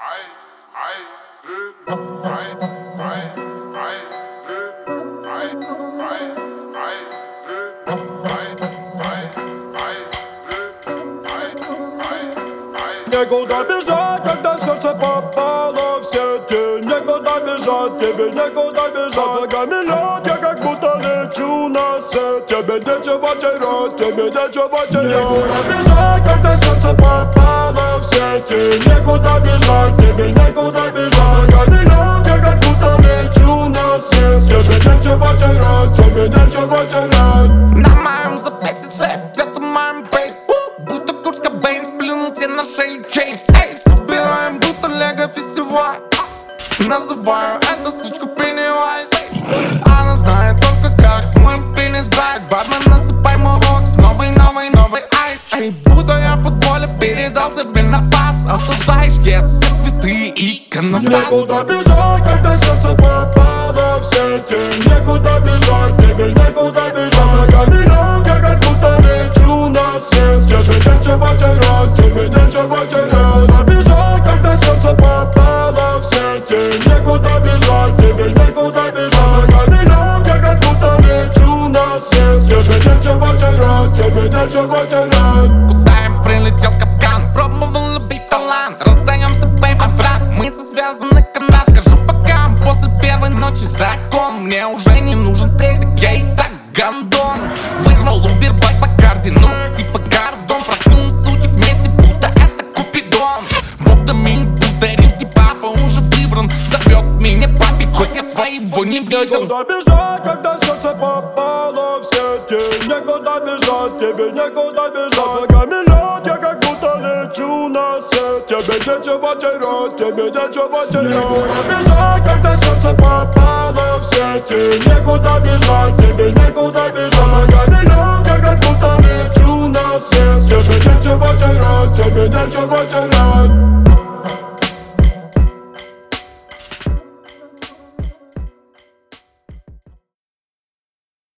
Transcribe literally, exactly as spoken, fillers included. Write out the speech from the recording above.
Некуда бежать, когда сердце попало в сети. Некуда бежать, тебе некуда бежать. Ногами лед, я как будто лечу на сет. Тебе нечего терять, тебе нечего терять. Некуда бежать, когда сердце попало в сети. Некуда бежать, тебе некуда бежать. Ногами лед, я как будто лечу на сет. Тебе нечего терять, тебе нечего терять. На моем запястье сердце моем бейт. Будто Курт Кобейн сплюнул тебе на шею чейн. Эй, собираем будто лего фестиваль. Называю эту сучку Pennywise. Она знает только как мой пенис брать. Батмен, насыпай мой рокс, новый, новый, новый айс. Эй, будто я в футболе передал тебе на пас. Осуждаешь, yes, все святые иконостас. Некуда бежать, когда сердце попало в сети. Некуда бежать, тебе некуда бежать. Ногами лед, я как будто лечу на сет. Тебе нечего терять, тебе нечего терять. Некуда бежать, когда сердце попало в сети. Некуда бежать, тебе некуда бежать. Ногами лед, я как будто лечу на сет. Тебе нечего терять, тебе нечего терять. Куда им прилетел капкан? Пробовал любить талант. Расстаемся, бейб, брат. Мы связаны канат. Скажу пока, после первой ночи закон. Мне уже не нужен презик, я и так гандон. Вызвал Убер, байк по карте, ну типа Гордон. Проткнул сучек вместе, будто это Купидон. Бог Доминик, будто римский папа уже выбран. Зовет меня папик, хоть я своего не видел. Некуда бежать, когда сердце попало в сети. Некуда бежать, тебе некуда бежать. Ногами лед, я как будто лечу на сет. Тебе нечего терять, тебе нечего терять. Некуда бежать, когда сердце попало в сети. Некуда бежать, тебе некуда бежать. Ногами лед, я как будто лечу на сет. Тебе нечего терять, тебе нечего терять.